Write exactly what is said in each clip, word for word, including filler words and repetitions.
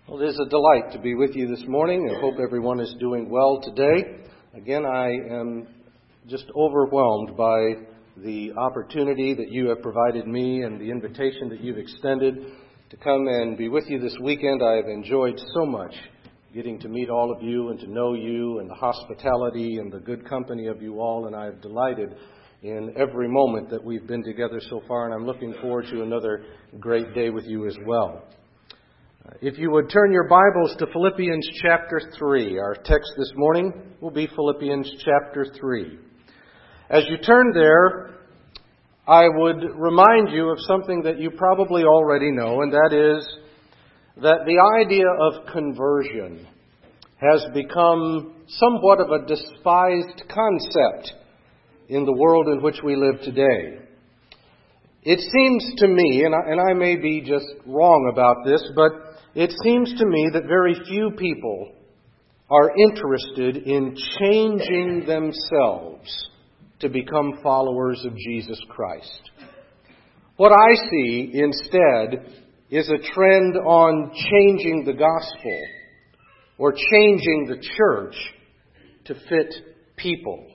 Well, it is a delight to be with you this morning. I hope everyone is doing well today. Again, I am just overwhelmed by the opportunity that you have provided me and the invitation that you've extended to come and be with you this weekend. I have enjoyed so much getting to meet all of you and to know you and the hospitality and the good company of you all, and I have delighted in every moment that we've been together so far, and I'm looking forward to another great day with you as well. If you would turn your Bibles to Philippians chapter three. Our text this morning will be Philippians chapter three. As you turn there, I would remind you of something that you probably already know, and that is that the idea of conversion has become somewhat of a despised concept in the world in which we live today. It seems to me, and I, and I may be just wrong about this, but it seems to me that very few people are interested in changing themselves to become followers of Jesus Christ. What I see instead is a trend on changing the gospel or changing the church to fit people.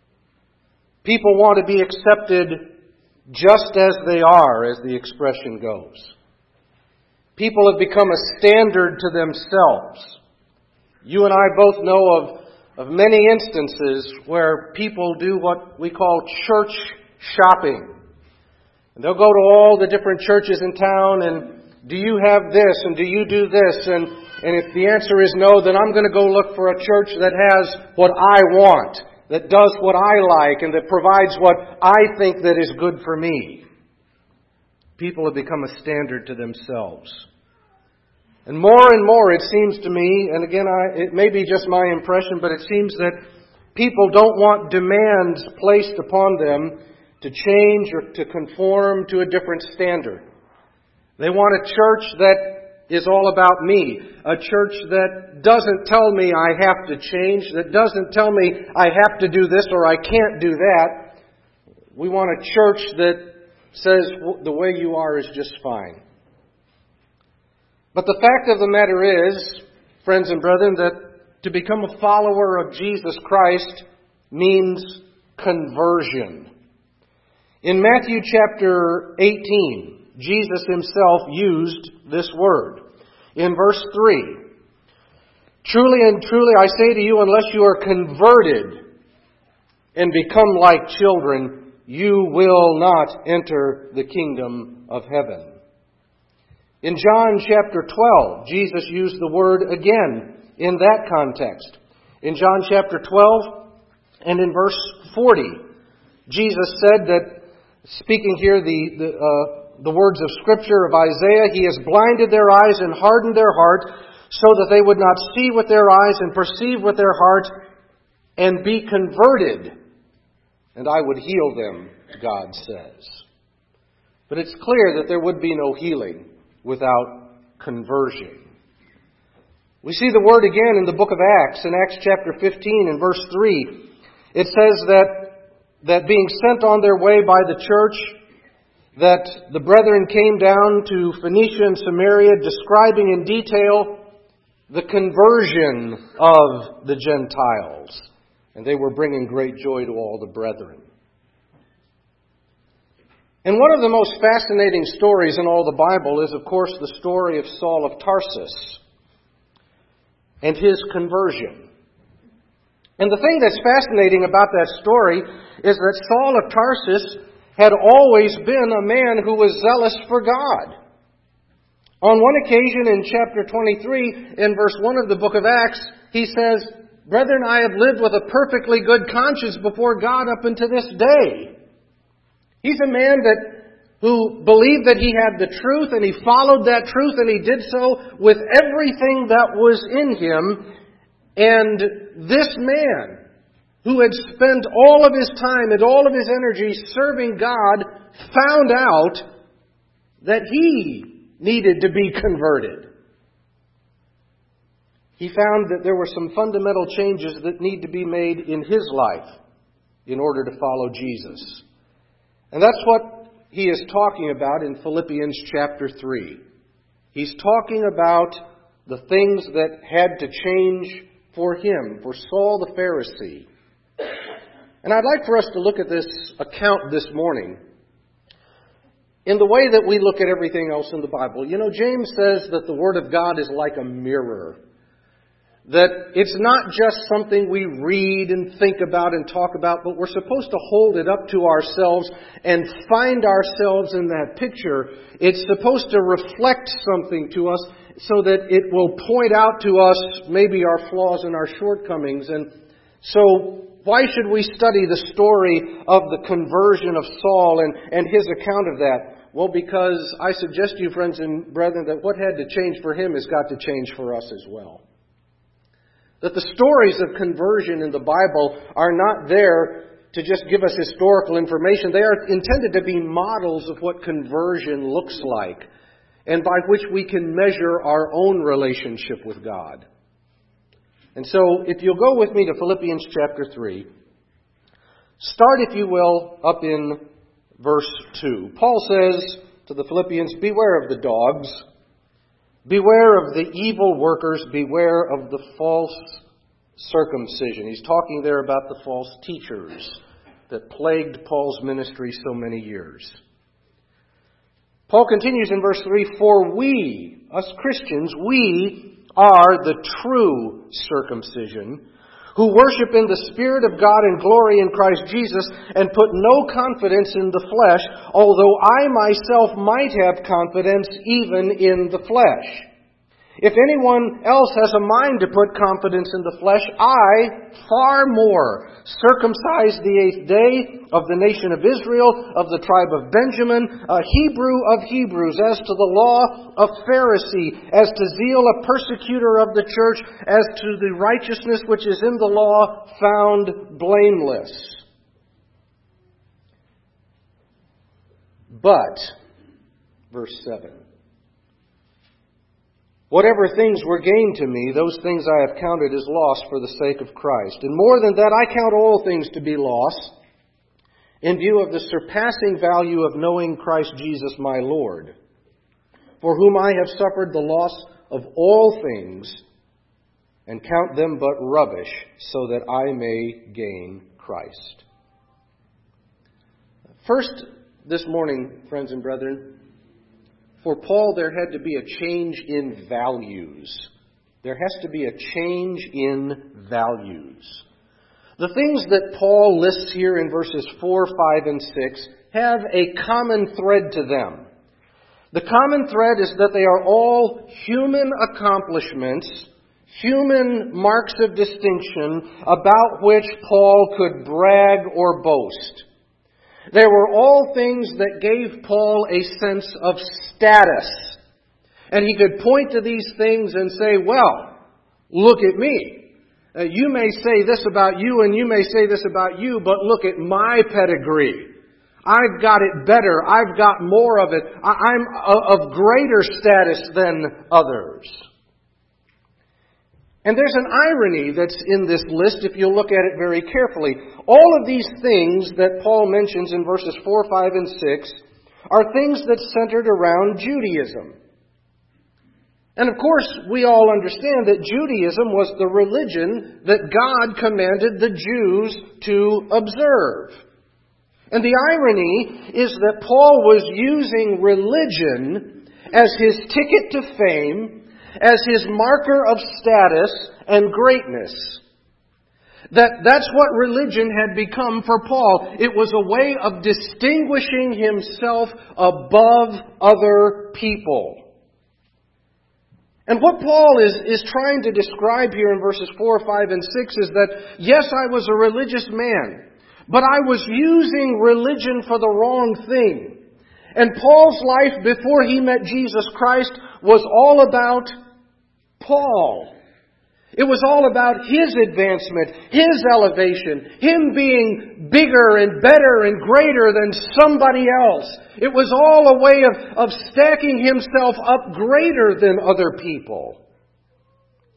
People want to be accepted just as they are, as the expression goes. People have become a standard to themselves. You and I both know of, of many instances where people do what we call church shopping. And they'll go to all the different churches in town and, do you have this and do you do this? And, and if the answer is no, then I'm going to go look for a church that has what I want, that does what I like, and that provides what I think that is good for me. People have become a standard to themselves. And more and more it seems to me, and again, I, it may be just my impression, but it seems that people don't want demands placed upon them to change or to conform to a different standard. They want a church that is all about me. A church that doesn't tell me I have to change, that doesn't tell me I have to do this or I can't do that. We want a church that says the way you are is just fine. But the fact of the matter is, friends and brethren, that to become a follower of Jesus Christ means conversion. In Matthew chapter eighteen, Jesus himself used this word. In verse three, truly and truly I say to you, unless you are converted and become like children, you will not enter the kingdom of heaven. In John chapter twelve, Jesus used the word again in that context. In John chapter twelve and in verse forty, Jesus said that, speaking here the, the, uh, the words of Scripture of Isaiah, He has blinded their eyes and hardened their heart so that they would not see with their eyes and perceive with their heart and be converted, and I would heal them, God says. But it's clear that there would be no healing without conversion. We see the word again in the book of Acts, in Acts chapter fifteen and verse three. It says that, that being sent on their way by the church, that the brethren came down to Phoenicia and Samaria, describing in detail the conversion of the Gentiles. And they were bringing great joy to all the brethren. And one of the most fascinating stories in all the Bible is, of course, the story of Saul of Tarsus and his conversion. And the thing that's fascinating about that story is that Saul of Tarsus had always been a man who was zealous for God. On one occasion in chapter twenty-three, in verse one of the book of Acts, he says, Brethren, I have lived with a perfectly good conscience before God up unto this day. He's a man that who believed that he had the truth, and he followed that truth, and he did so with everything that was in him. And this man, who had spent all of his time and all of his energy serving God, found out that he needed to be converted. He found that there were some fundamental changes that need to be made in his life in order to follow Jesus. And that's what he is talking about in Philippians chapter three. He's talking about the things that had to change for him, for Saul the Pharisee. And I'd like for us to look at this account this morning in the way that we look at everything else in the Bible. You know, James says that the Word of God is like a mirror. That it's not just something we read and think about and talk about, but we're supposed to hold it up to ourselves and find ourselves in that picture. It's supposed to reflect something to us so that it will point out to us maybe our flaws and our shortcomings. And so why should we study the story of the conversion of Saul and, and his account of that? Well, because I suggest to you, friends and brethren, that what had to change for him has got to change for us as well. That the stories of conversion in the Bible are not there to just give us historical information. They are intended to be models of what conversion looks like and by which we can measure our own relationship with God. And so, if you'll go with me to Philippians chapter three, start, if you will, up in verse two. Paul says to the Philippians, "Beware of the dogs. Beware of the evil workers, beware of the false circumcision." He's talking there about the false teachers that plagued Paul's ministry so many years. Paul continues in verse three, "For we, us Christians, we are the true circumcision, who worship in the Spirit of God and glory in Christ Jesus, and put no confidence in the flesh, although I myself might have confidence even in the flesh. If anyone else has a mind to put confidence in the flesh, I, far more, circumcised the eighth day, of the nation of Israel, of the tribe of Benjamin, a Hebrew of Hebrews, as to the law, a Pharisee, as to zeal, a persecutor of the church, as to the righteousness which is in the law, found blameless. But," verse seven, "whatever things were gained to me, those things I have counted as loss for the sake of Christ. And more than that, I count all things to be loss, in view of the surpassing value of knowing Christ Jesus my Lord, for whom I have suffered the loss of all things, and count them but rubbish, so that I may gain Christ." First, this morning, friends and brethren, for Paul, there had to be a change in values. There has to be a change in values. The things that Paul lists here in verses four, five, and six have a common thread to them. The common thread is that they are all human accomplishments, human marks of distinction about which Paul could brag or boast. They were all things that gave Paul a sense of status. And he could point to these things and say, well, look at me. Uh, you may say this about you and you may say this about you, but look at my pedigree. I've got it better. I've got more of it. I- I'm of greater status than others. And there's an irony that's in this list if you look at it very carefully. All of these things that Paul mentions in verses four, five, and six are things that centered around Judaism. And of course, we all understand that Judaism was the religion that God commanded the Jews to observe. And the irony is that Paul was using religion as his ticket to fame, as his marker of status and greatness. That that's what religion had become for Paul. It was a way of distinguishing himself above other people. And what Paul is, is trying to describe here in verses four, five, and six is that, yes, I was a religious man, but I was using religion for the wrong thing. And Paul's life before he met Jesus Christ was all about Paul. It was all about his advancement, his elevation, him being bigger and better and greater than somebody else. It was all a way of, of stacking himself up greater than other people.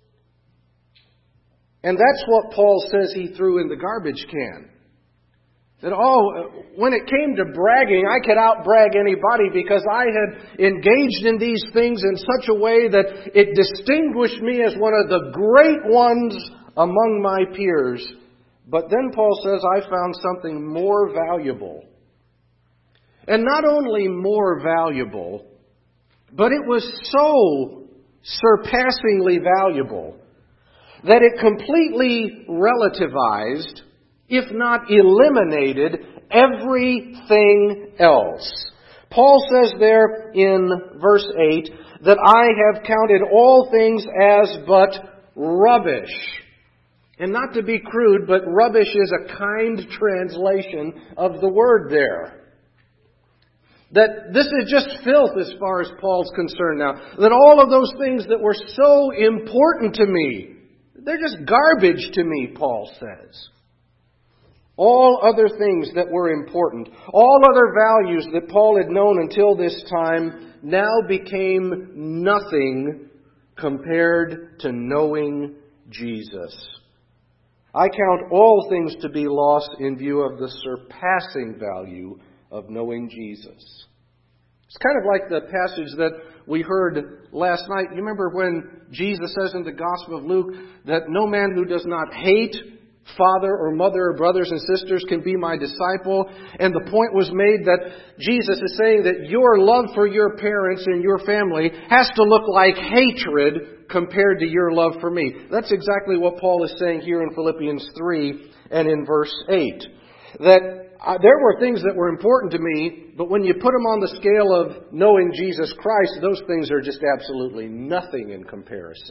And that's what Paul says he threw in the garbage can. That, oh, when it came to bragging, I could out-brag anybody because I had engaged in these things in such a way that it distinguished me as one of the great ones among my peers. But then Paul says, I found something more valuable. And not only more valuable, but it was so surpassingly valuable that it completely relativized, if not eliminated, everything else. Paul says there in verse eight that I have counted all things as but rubbish. And not to be crude, but rubbish is a kind translation of the word there. That this is just filth as far as Paul's concerned now. That all of those things that were so important to me, they're just garbage to me, Paul says. All other things that were important, all other values that Paul had known until this time, now became nothing compared to knowing Jesus. I count all things to be lost in view of the surpassing value of knowing Jesus. It's kind of like the passage that we heard last night. You remember when Jesus says in the Gospel of Luke that no man who does not hate father or mother or brothers and sisters can be my disciple. And the point was made that Jesus is saying that your love for your parents and your family has to look like hatred compared to your love for me. That's exactly what Paul is saying here in Philippians three and in verse eight. That Uh, there were things that were important to me, but when you put them on the scale of knowing Jesus Christ, those things are just absolutely nothing in comparison.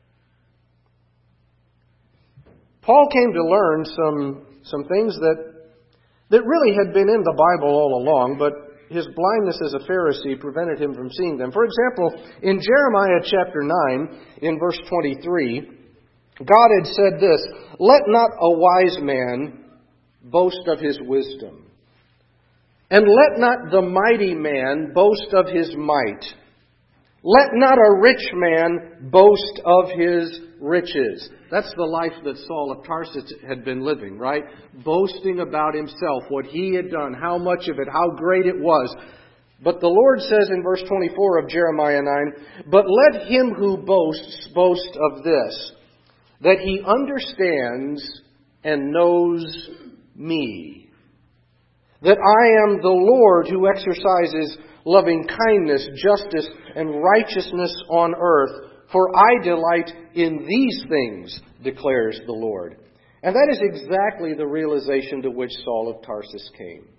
Paul came to learn some, some things that, that really had been in the Bible all along, but his blindness as a Pharisee prevented him from seeing them. For example, in Jeremiah chapter nine, in verse twenty-three, God had said this, "Let not a wise man boast of his wisdom, and let not the mighty man boast of his might. Let not a rich man boast of his riches." That's the life that Saul of Tarsus had been living, right? Boasting about himself, what he had done, how much of it, how great it was. But the Lord says in verse twenty-four of Jeremiah nine, "But let him who boasts boast of this, that he understands and knows me, that I am the Lord who exercises loving kindness, justice, and righteousness on earth. For I delight in these things, declares the Lord." And that is exactly the realization to which Saul of Tarsus came.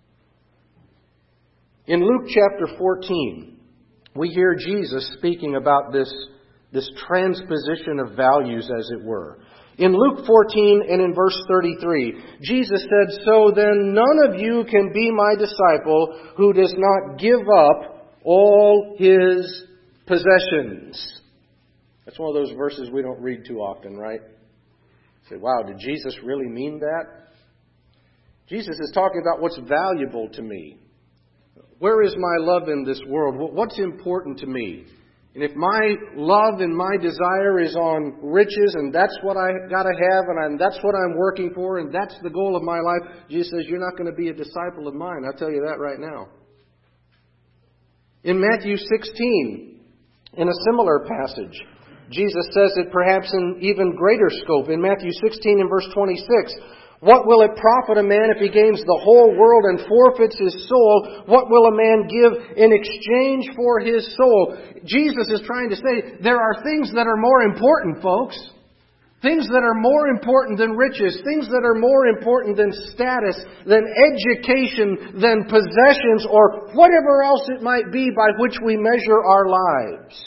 In Luke chapter fourteen, we hear Jesus speaking about this, this transposition of values, as it were. In Luke fourteen and in verse thirty-three, Jesus said, "So then none of you can be my disciple who does not give up all his possessions." That's one of those verses we don't read too often, right? You say, wow, did Jesus really mean that? Jesus is talking about what's valuable to me. Where is my love in this world? What's important to me? And if my love and my desire is on riches, and that's what I got to have, and I'm, that's what I'm working for, and that's the goal of my life, Jesus says, you're not going to be a disciple of mine. I'll tell you that right now. In Matthew sixteen, in a similar passage, Jesus says it perhaps in even greater scope. In Matthew sixteen and verse twenty-six, "What will it profit a man if he gains the whole world and forfeits his soul? What will a man give in exchange for his soul?" Jesus is trying to say there are things that are more important, folks. Things that are more important than riches. Things that are more important than status, than education, than possessions, or whatever else it might be by which we measure our lives.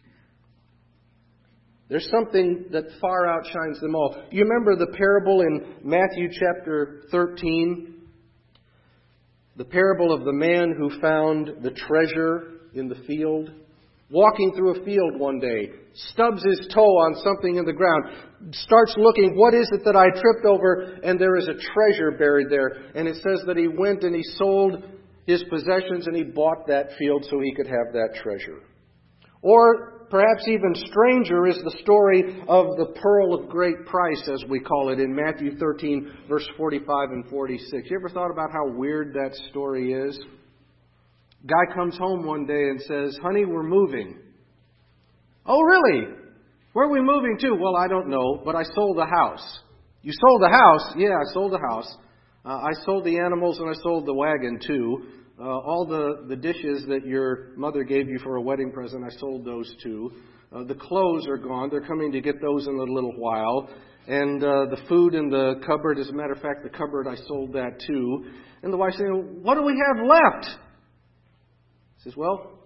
There's something that far outshines them all. You remember the parable in Matthew chapter thirteen? The parable of the man who found the treasure in the field. Walking through a field one day, stubs his toe on something in the ground, starts looking, what is it that I tripped over? And there is a treasure buried there. And it says that he went and he sold his possessions and he bought that field so he could have that treasure. Or perhaps even stranger, is the story of the pearl of great price, as we call it, in Matthew thirteen, verse forty-five and forty-six. You ever thought about how weird that story is? Guy comes home one day and says, "Honey, we're moving." "Oh, really? Where are we moving to?" "Well, I don't know, but I sold the house." "You sold the house?" "Yeah, I sold the house. Uh, I sold the animals and I sold the wagon too. Uh, all the, the dishes that your mother gave you for a wedding present, I sold those too. Uh, the clothes are gone. They're coming to get those in a little while. And uh, the food in the cupboard, as a matter of fact, the cupboard, I sold that too." And the wife's saying, "What do we have left?" He says, "Well,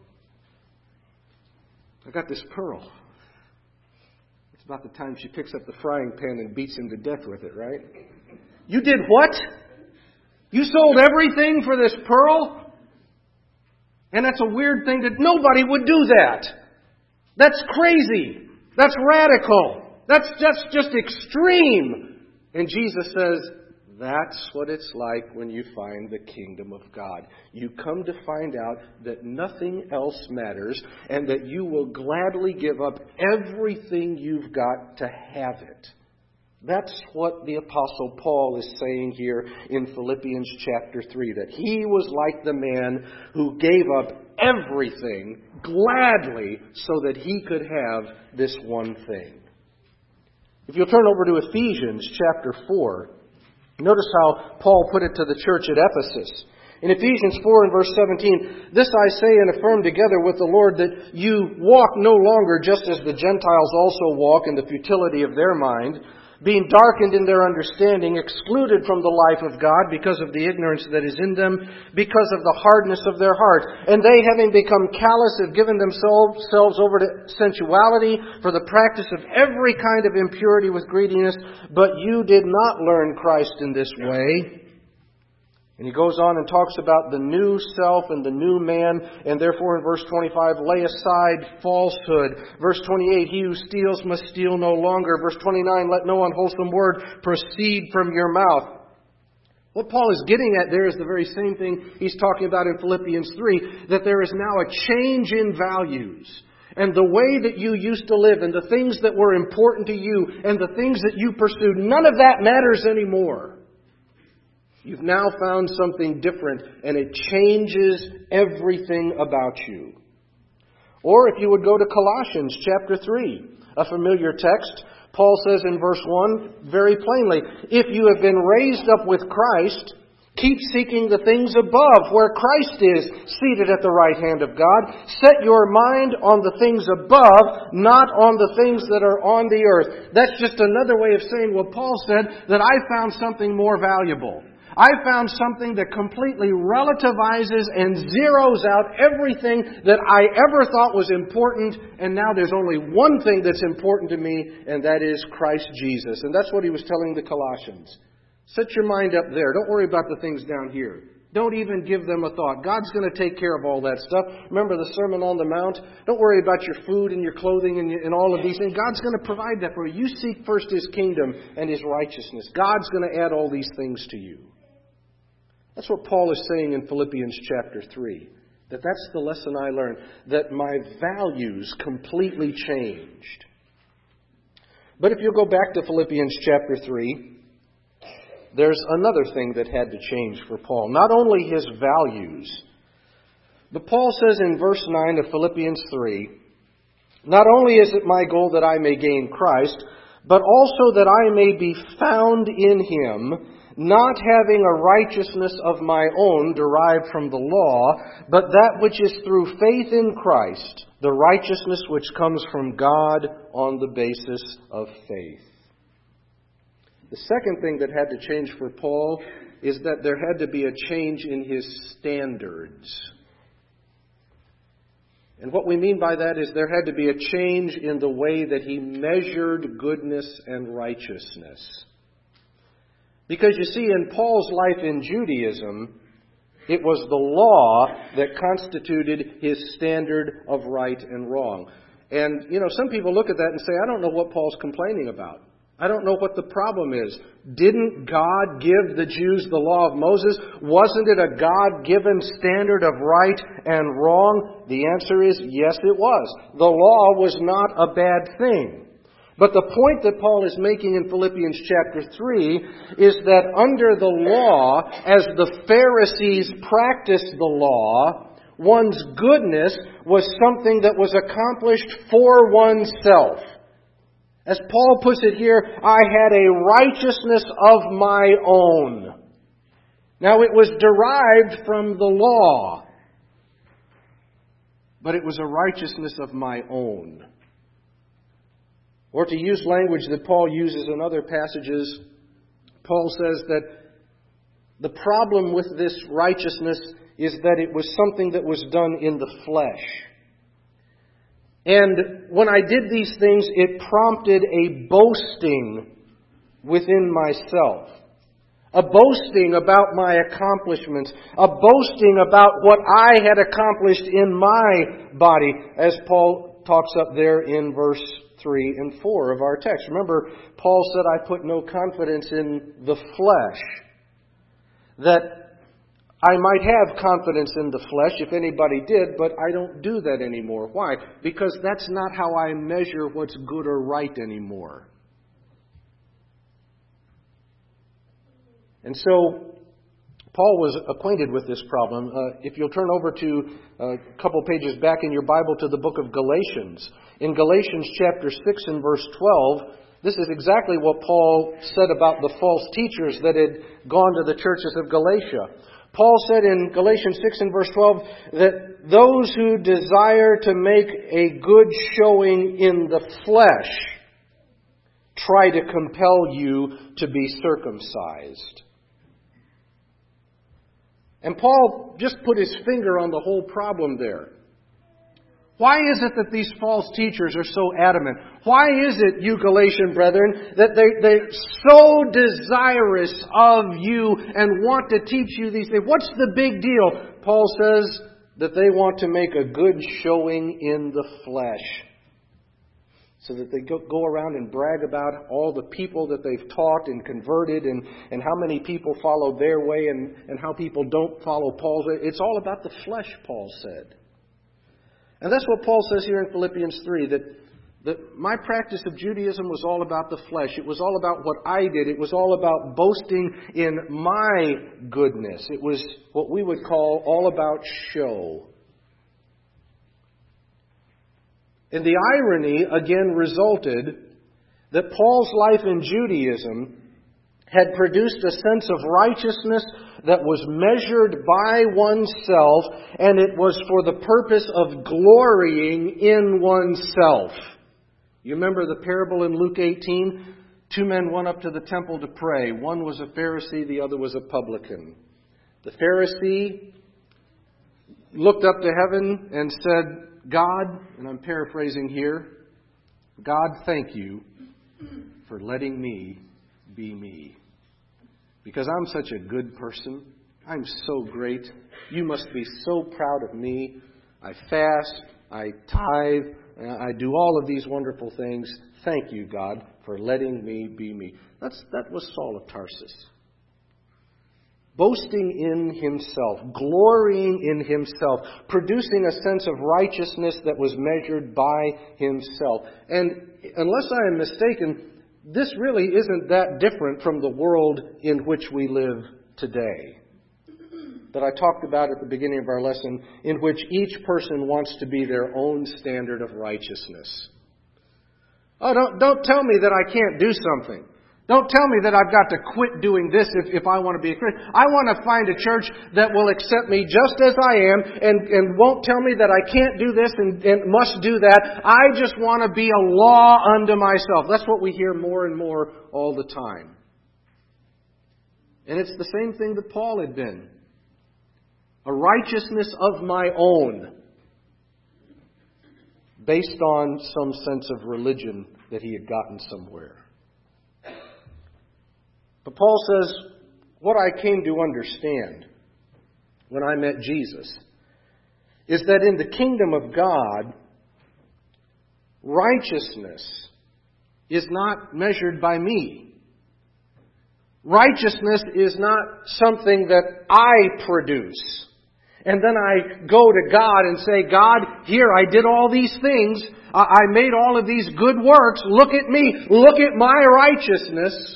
I got this pearl." It's about the time she picks up the frying pan and beats him to death with it, right? "You did what? You sold everything for this pearl?" And that's a weird thing that nobody would do that. That's crazy. That's radical. That's just, just extreme. And Jesus says, that's what it's like when you find the kingdom of God. You come to find out that nothing else matters and that you will gladly give up everything you've got to have it. That's what the Apostle Paul is saying here in Philippians chapter three, that he was like the man who gave up everything gladly so that he could have this one thing. If you'll turn over to Ephesians chapter four, notice how Paul put it to the church at Ephesus. In Ephesians four and verse seventeen, "This I say and affirm together with the Lord, that you walk no longer just as the Gentiles also walk in the futility of their mind, being darkened in their understanding, excluded from the life of God because of the ignorance that is in them, because of the hardness of their heart. And they, having become callous, have given themselves over to sensuality for the practice of every kind of impurity with greediness. But you did not learn Christ in this way." And he goes on and talks about the new self and the new man. And therefore in verse twenty-five, "Lay aside falsehood." Verse twenty-eight, "He who steals must steal no longer." Verse twenty-nine, "Let no unwholesome word proceed from your mouth." What Paul is getting at there is the very same thing he's talking about in Philippians three, that there is now a change in values. And the way that you used to live and the things that were important to you and the things that you pursued, none of that matters anymore. You've now found something different, and it changes everything about you. Or if you would go to Colossians chapter three, a familiar text, Paul says in verse one very plainly, "If you have been raised up with Christ, keep seeking the things above, where Christ is, seated at the right hand of God. Set your mind on the things above, not on the things that are on the earth." That's just another way of saying what Paul said, that I found something more valuable. I found something that completely relativizes and zeroes out everything that I ever thought was important, and now there's only one thing that's important to me, and that is Christ Jesus. And that's what he was telling the Colossians. Set your mind up there. Don't worry about the things down here. Don't even give them a thought. God's going to take care of all that stuff. Remember the Sermon on the Mount? Don't worry about your food and your clothing and, and all of these things. God's going to provide that for you. You seek first His kingdom and His righteousness. God's going to add all these things to you. That's what Paul is saying in Philippians chapter three. That that's the lesson I learned. That my values completely changed. But if you go back to Philippians chapter three, there's another thing that had to change for Paul. Not only his values, but Paul says in verse nine of Philippians three, "Not only is it my goal that I may gain Christ, but also that I may be found in Him, not having a righteousness of my own derived from the law, but that which is through faith in Christ, the righteousness which comes from God on the basis of faith." The second thing that had to change for Paul is that there had to be a change in his standards. And what we mean by that is there had to be a change in the way that he measured goodness and righteousness. Because you see, in Paul's life in Judaism, it was the law that constituted his standard of right and wrong. And, you know, some people look at that and say, I don't know what Paul's complaining about. I don't know what the problem is. Didn't God give the Jews the law of Moses? Wasn't it a God-given standard of right and wrong? The answer is yes, it was. The law was not a bad thing. But the point that Paul is making in Philippians chapter three is that under the law, as the Pharisees practiced the law, one's goodness was something that was accomplished for oneself. As Paul puts it here, I had a righteousness of my own. Now it was derived from the law, but it was a righteousness of my own. Or to use language that Paul uses in other passages, Paul says that the problem with this righteousness is that it was something that was done in the flesh. And when I did these things, it prompted a boasting within myself. A boasting about my accomplishments. A boasting about what I had accomplished in my body, as Paul talks up there in verse three and four of our text. Remember, Paul said, I put no confidence in the flesh. That I might have confidence in the flesh if anybody did, but I don't do that anymore. Why? Because that's not how I measure what's good or right anymore. And so, Paul was acquainted with this problem. Uh, if you'll turn over to a couple pages back in your Bible to the book of Galatians. In Galatians chapter six and verse twelve, this is exactly what Paul said about the false teachers that had gone to the churches of Galatia. Paul said in Galatians six and verse twelve that those who desire to make a good showing in the flesh try to compel you to be circumcised. And Paul just put his finger on the whole problem there. Why is it that these false teachers are so adamant? Why is it, you Galatian brethren, that they, they're so desirous of you and want to teach you these things? What's the big deal? Paul says that they want to make a good showing in the flesh. So that they go, go around and brag about all the people that they've taught and converted and, and how many people follow their way and, and how people don't follow Paul's way. It's all about the flesh, Paul said. And that's what Paul says here in Philippians three, that, that my practice of Judaism was all about the flesh. It was all about what I did. It was all about boasting in my goodness. It was what we would call all about show. And the irony, again, resulted that Paul's life in Judaism had produced a sense of righteousness that was measured by oneself, and it was for the purpose of glorying in oneself. You remember the parable in Luke eighteen? Two men went up to the temple to pray. One was a Pharisee, the other was a publican. The Pharisee looked up to heaven and said, God, and I'm paraphrasing here, God, thank you for letting me be me. Because I'm such a good person. I'm so great. You must be so proud of me. I fast, I tithe, I do all of these wonderful things. Thank you, God, for letting me be me. That's, that was Saul of Tarsus. Boasting in himself, glorying in himself, producing a sense of righteousness that was measured by himself. And unless I am mistaken, this really isn't that different from the world in which we live today, that I talked about at the beginning of our lesson, in which each person wants to be their own standard of righteousness. Oh, don't, don't tell me that I can't do something. Don't tell me that I've got to quit doing this if, if I want to be a Christian. I want to find a church that will accept me just as I am and, and won't tell me that I can't do this and, and must do that. I just want to be a law unto myself. That's what we hear more and more all the time. And it's the same thing that Paul had been. A righteousness of my own, based on some sense of religion that he had gotten somewhere. But Paul says, what I came to understand when I met Jesus is that in the kingdom of God, righteousness is not measured by me. Righteousness is not something that I produce. And then I go to God and say, God, here I did all these things. I made all of these good works. Look at me. Look at my righteousness.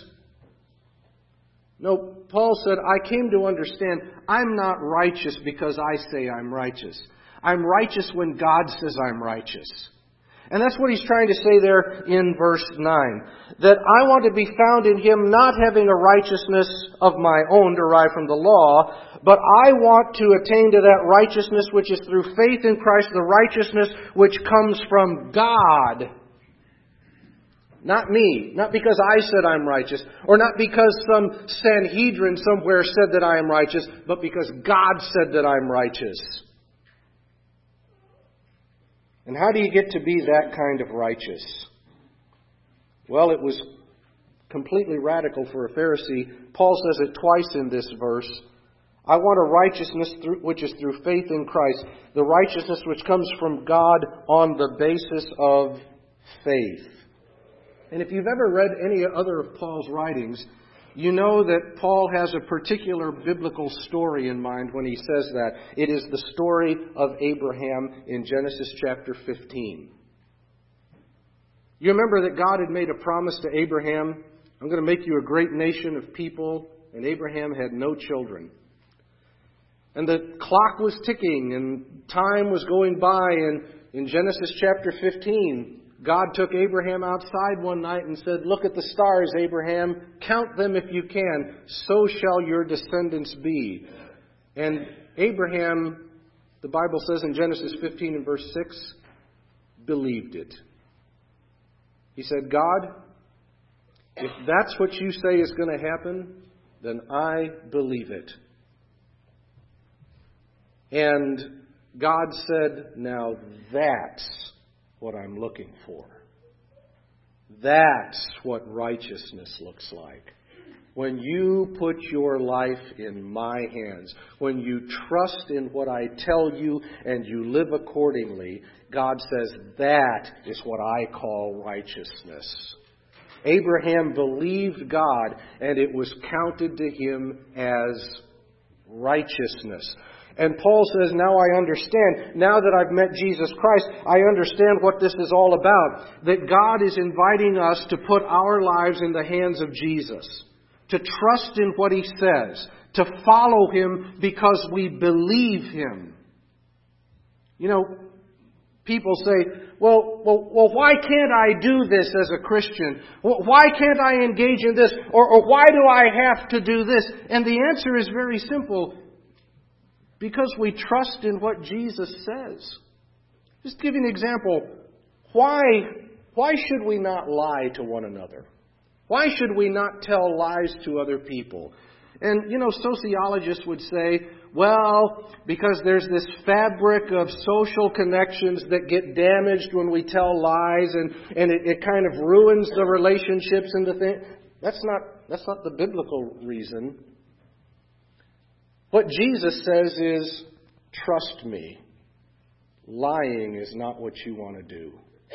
No, Paul said, I came to understand I'm not righteous because I say I'm righteous. I'm righteous when God says I'm righteous. And that's what he's trying to say there in verse nine. That I want to be found in Him not having a righteousness of my own derived from the law, but I want to attain to that righteousness which is through faith in Christ, the righteousness which comes from God. Not me. Not because I said I'm righteous, or not because some Sanhedrin somewhere said that I am righteous, but because God said that I'm righteous. And how do you get to be that kind of righteous? Well, it was completely radical for a Pharisee. Paul says it twice in this verse. I want a righteousness through, which is through faith in Christ, the righteousness which comes from God on the basis of faith. And if you've ever read any other of Paul's writings, you know that Paul has a particular biblical story in mind when he says that. It is the story of Abraham in Genesis chapter fifteen. You remember that God had made a promise to Abraham, I'm going to make you a great nation of people, and Abraham had no children. And the clock was ticking, and time was going by, and in Genesis chapter fifteen, God took Abraham outside one night and said, look at the stars, Abraham. Count them if you can. So shall your descendants be. And Abraham, the Bible says in Genesis fifteen and verse six, believed it. He said, God, if that's what you say is going to happen, then I believe it. And God said, now that's what I'm looking for. That's what righteousness looks like. When you put your life in my hands, when you trust in what I tell you and you live accordingly, God says that is what I call righteousness. Abraham believed God, and it was counted to him as righteousness. And Paul says, now I understand. Now that I've met Jesus Christ, I understand what this is all about. That God is inviting us to put our lives in the hands of Jesus. To trust in what He says. To follow Him because we believe Him. You know, people say, well, well, well, why can't I do this as a Christian? Why can't I engage in this? Or, or why do I have to do this? And the answer is very simple. Because we trust in what Jesus says. Just to give you an example, why, why should we not lie to one another? Why should we not tell lies to other people? And, you know, sociologists would say, well, because there's this fabric of social connections that get damaged when we tell lies, and, and it, it kind of ruins the relationships and the thing. That's not, that's not the biblical reason. What Jesus says is, trust me. Lying is not what you want to do.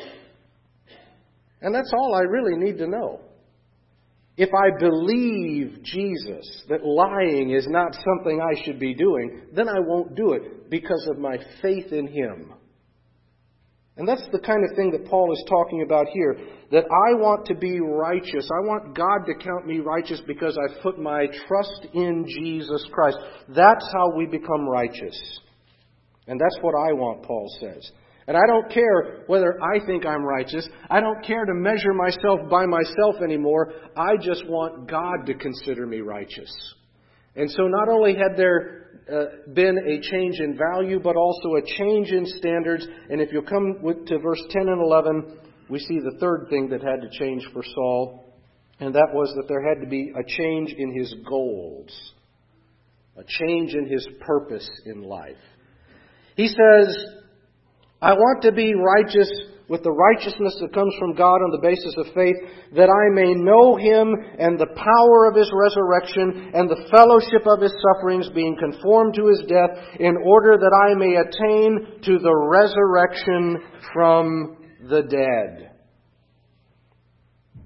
And that's all I really need to know. If I believe Jesus, that lying is not something I should be doing, then I won't do it because of my faith in Him. And that's the kind of thing that Paul is talking about here. That I want to be righteous. I want God to count me righteous because I've put my trust in Jesus Christ. That's how we become righteous. And that's what I want, Paul says. And I don't care whether I think I'm righteous. I don't care to measure myself by myself anymore. I just want God to consider me righteous. And so not only had there uh, been a change in value, but also a change in standards. And if you'll come with, to verse ten and eleven, we see the third thing that had to change for Saul. And that was that there had to be a change in his goals. A change in his purpose in life. He says, I want to be righteous with the righteousness that comes from God on the basis of faith, that I may know Him and the power of His resurrection and the fellowship of His sufferings, being conformed to His death, in order that I may attain to the resurrection from the dead.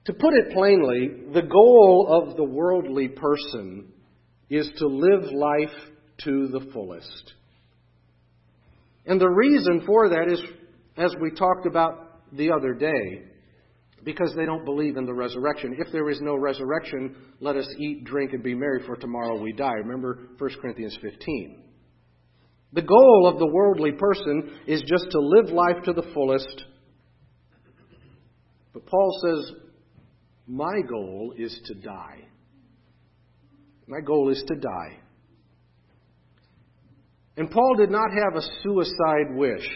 To put it plainly, the goal of the worldly person is to live life to the fullest. And the reason for that is, as we talked about the other day, because they don't believe in the resurrection. If there is no resurrection, let us eat, drink, and be merry, for tomorrow we die. Remember First Corinthians fifteen. The goal of the worldly person is just to live life to the fullest. But Paul says, my goal is to die. My goal is to die. And Paul did not have a suicide wish.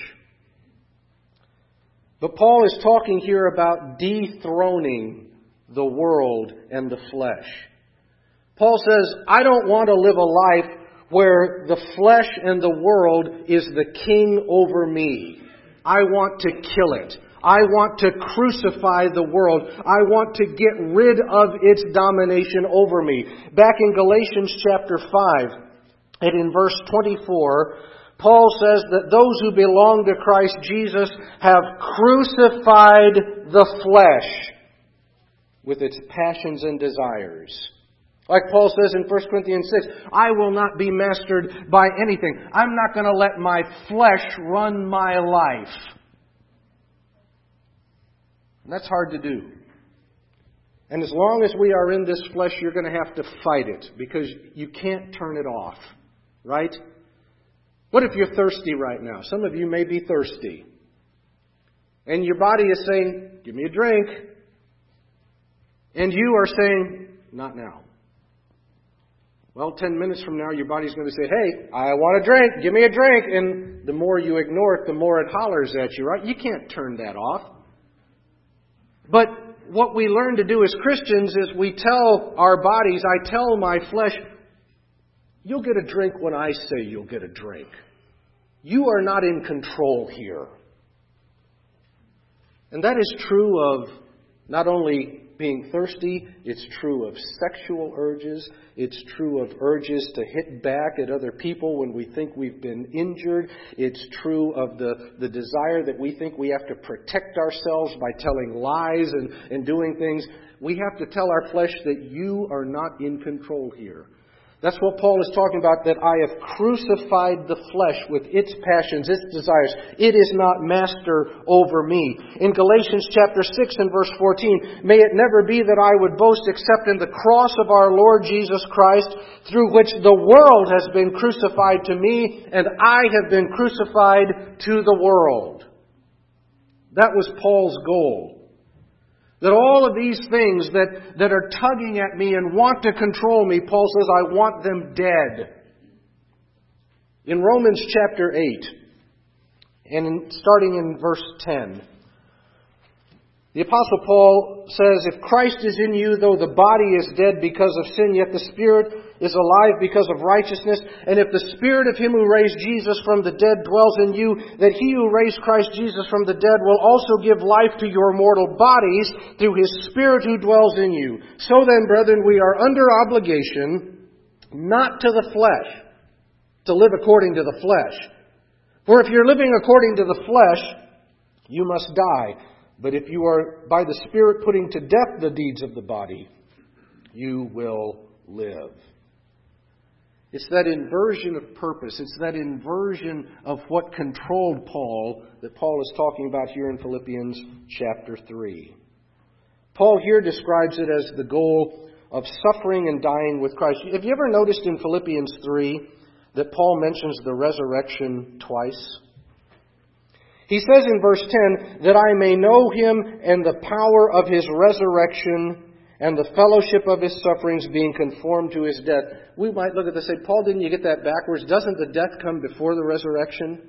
But Paul is talking here about dethroning the world and the flesh. Paul says, I don't want to live a life where the flesh and the world is the king over me. I want to kill it. I want to crucify the world. I want to get rid of its domination over me. Back in Galatians chapter five, and in verse twenty-four, Paul says that those who belong to Christ Jesus have crucified the flesh with its passions and desires. Like Paul says in First Corinthians six, I will not be mastered by anything. I'm not going to let my flesh run my life. And that's hard to do. And as long as we are in this flesh, you're going to have to fight it because you can't turn it off. Right? What if you're thirsty right now? Some of you may be thirsty. And your body is saying, give me a drink. And you are saying, not now. Well, ten minutes from now, your body's going to say, hey, I want a drink. Give me a drink. And the more you ignore it, the more it hollers at you, right? You can't turn that off. But what we learn to do as Christians is we tell our bodies, I tell my flesh, you'll get a drink when I say you'll get a drink. You are not in control here. And that is true of not only being thirsty, it's true of sexual urges, it's true of urges to hit back at other people when we think we've been injured, it's true of the, the desire that we think we have to protect ourselves by telling lies and, and doing things. We have to tell our flesh that you are not in control here. That's what Paul is talking about, that I have crucified the flesh with its passions, its desires. It is not master over me. In Galatians chapter six and verse fourteen, may it never be that I would boast except in the cross of our Lord Jesus Christ, through which the world has been crucified to me, and I have been crucified to the world. That was Paul's goal. That all of these things that, that are tugging at me and want to control me, Paul says, I want them dead. In Romans chapter eight, and in, starting in verse ten, the Apostle Paul says, if Christ is in you, though the body is dead because of sin, yet the Spirit is alive because of righteousness. And if the Spirit of Him who raised Jesus from the dead dwells in you, that He who raised Christ Jesus from the dead will also give life to your mortal bodies through His Spirit who dwells in you. So then, brethren, we are under obligation not to the flesh, to live according to the flesh. For if you're living according to the flesh, you must die. But if you are by the Spirit putting to death the deeds of the body, you will live. It's that inversion of purpose. It's that inversion of what controlled Paul that Paul is talking about here in Philippians chapter three. Paul here describes it as the goal of suffering and dying with Christ. Have you ever noticed in Philippians three that Paul mentions the resurrection twice? He says in verse ten, that I may know Him and the power of His resurrection and the fellowship of His sufferings, being conformed to His death. We might look at this and say, Paul, didn't you get that backwards? Doesn't the death come before the resurrection?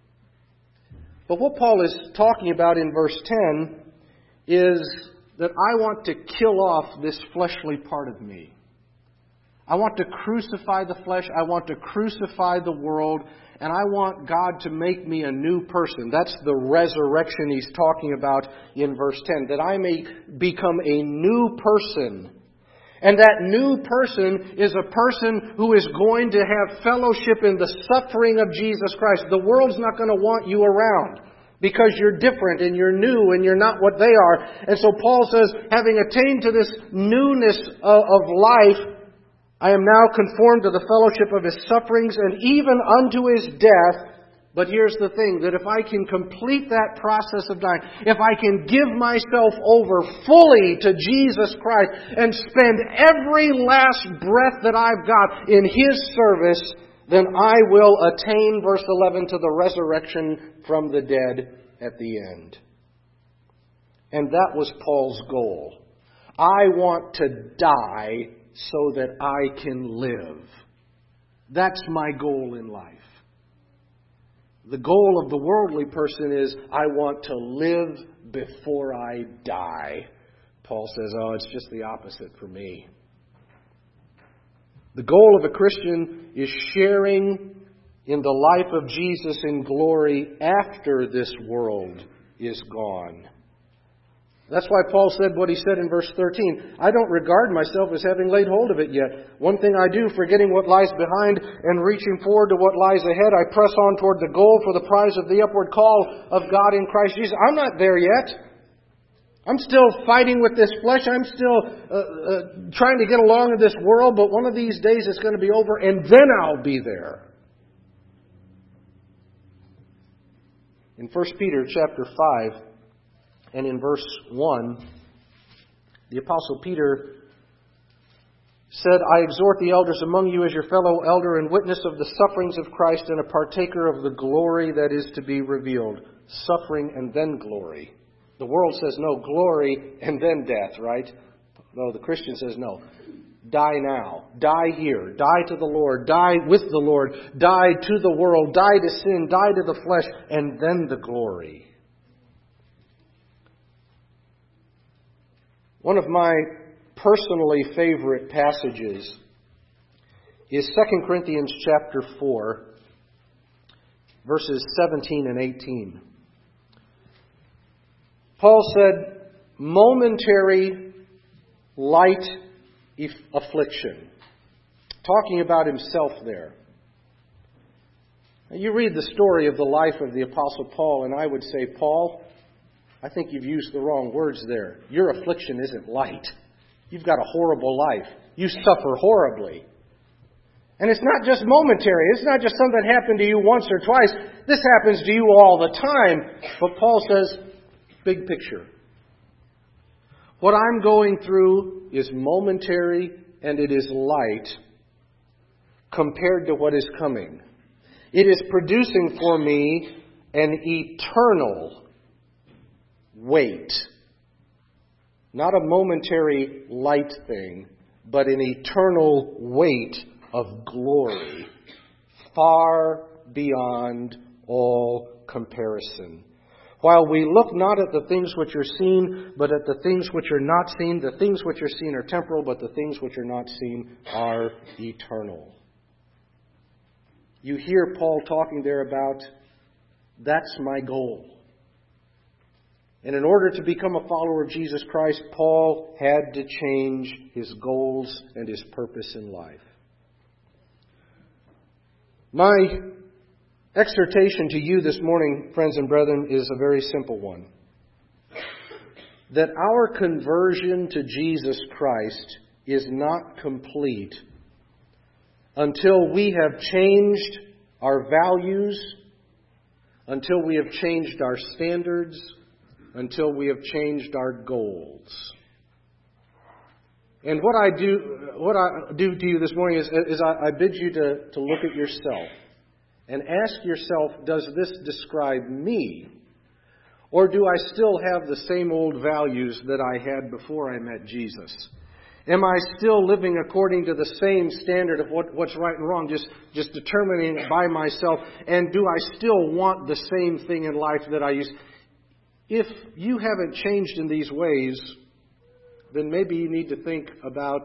But what Paul is talking about in verse ten is that I want to kill off this fleshly part of me. I want to crucify the flesh. I want to crucify the world. And I want God to make me a new person. That's the resurrection he's talking about in verse ten. That I may become a new person. And that new person is a person who is going to have fellowship in the suffering of Jesus Christ. The world's not going to want you around. because you're different and you're new and you're not what they are. And so Paul says, having attained to this newness of, of life, I am now conformed to the fellowship of His sufferings and even unto His death. But here's the thing, that if I can complete that process of dying, if I can give myself over fully to Jesus Christ and spend every last breath that I've got in His service, then I will attain, verse eleven, to the resurrection from the dead at the end. And that was Paul's goal. I want to die so that I can live. That's my goal in life. The goal of the worldly person is, I want to live before I die. Paul says, oh, it's just the opposite for me. The goal of a Christian is sharing in the life of Jesus in glory after this world is gone. That's why Paul said what he said in verse thirteen. I don't regard myself as having laid hold of it yet. One thing I do, forgetting what lies behind and reaching forward to what lies ahead, I press on toward the goal for the prize of the upward call of God in Christ Jesus. I'm not there yet. I'm still fighting with this flesh. I'm still uh, uh, trying to get along in this world, but one of these days it's going to be over and then I'll be there. In First Peter chapter five, and in verse one, the Apostle Peter said, I exhort the elders among you as your fellow elder and witness of the sufferings of Christ and a partaker of the glory that is to be revealed. Suffering and then glory. The world says no, glory and then death, right? No, the Christian says no. Die now. Die here. Die to the Lord. Die with the Lord. Die to the world. Die to sin. Die to the flesh. And then the glory. One of my personally favorite passages is Second Corinthians chapter four, verses seventeen and eighteen. Paul said, momentary light affliction. Talking about himself there. Now, you read the story of the life of the Apostle Paul, and I would say, Paul, I think you've used the wrong words there. Your affliction isn't light. You've got a horrible life. You suffer horribly. And it's not just momentary. It's not just something that happened to you once or twice. This happens to you all the time. But Paul says, big picture. What I'm going through is momentary and it is light compared to what is coming. It is producing for me an eternal weight. Not a momentary light thing, but an eternal weight of glory, far beyond all comparison. While we look not at the things which are seen, but at the things which are not seen, the things which are seen are temporal, but the things which are not seen are eternal. You hear Paul talking there about, that's my goal. And in order to become a follower of Jesus Christ, Paul had to change his goals and his purpose in life. My exhortation to you this morning, friends and brethren, is a very simple one. That our conversion to Jesus Christ is not complete until we have changed our values, until we have changed our standards, until we have changed our goals. And what I do, what I do to you this morning is, is I, I bid you to, to look at yourself and ask yourself, does this describe me? Or do I still have the same old values that I had before I met Jesus? Am I still living according to the same standard of what, what's right and wrong, just, just determining it by myself? And do I still want the same thing in life that I used? If you haven't changed in these ways, then maybe you need to think about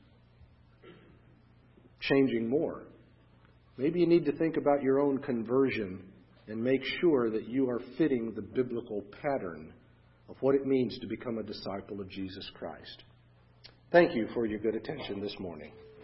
changing more. Maybe you need to think about your own conversion and make sure that you are fitting the biblical pattern of what it means to become a disciple of Jesus Christ. Thank you for your good attention this morning.